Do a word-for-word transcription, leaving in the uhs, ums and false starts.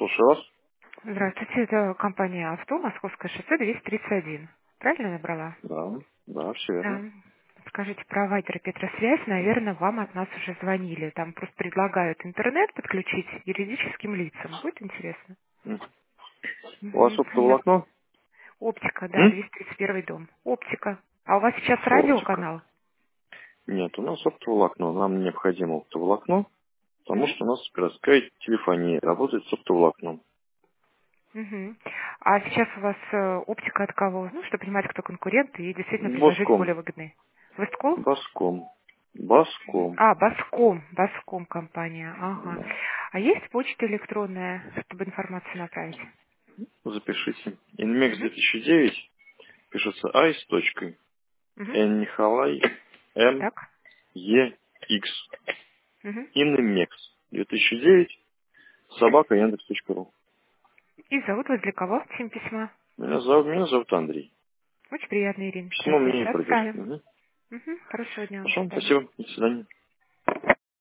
Слушаю вас. Здравствуйте, это компания «Авто», Московское шоссе, двести тридцать один. Правильно набрала? Да, да, все Да. верно. Скажите, провайдер Петросвязь, наверное, вам от нас уже звонили. Там просто предлагают интернет подключить юридическим лицам. Будет интересно? М. У вас Угу. Я... оптоволокно? Оптика, да, М? двести тридцать один дом. Оптика. А у вас сейчас Оптика. радиоканал? Нет, у нас оптоволокно. Нам необходимо оптоволокно, потому Угу. что у нас городская телефония работает с оптоволокном. Угу. А сейчас у вас э, оптика от кого? Ну, чтобы понимать, кто конкурент, и действительно предложить Боском. более выгодные. Весткол? Боском. Боском. А, Баском, Баском компания, ага. Да. А есть почта электронная, чтобы информацию направить? Запишите. Инмекс Угу. две тысячи девять пишется I с точкой. Угу. Н Николай М Так. Е X. Угу. Инмекс две тысячи девять собака яндекс точка ру. И зовут вас для кого? Чем письма? Меня зовут, меня зовут Андрей. Очень приятно, Ирина Письмо мне не Петросвязь. придет. Отправим. Мгм. Угу. Хорошего дня вам. До Хорошо, свидания. спасибо. До свидания.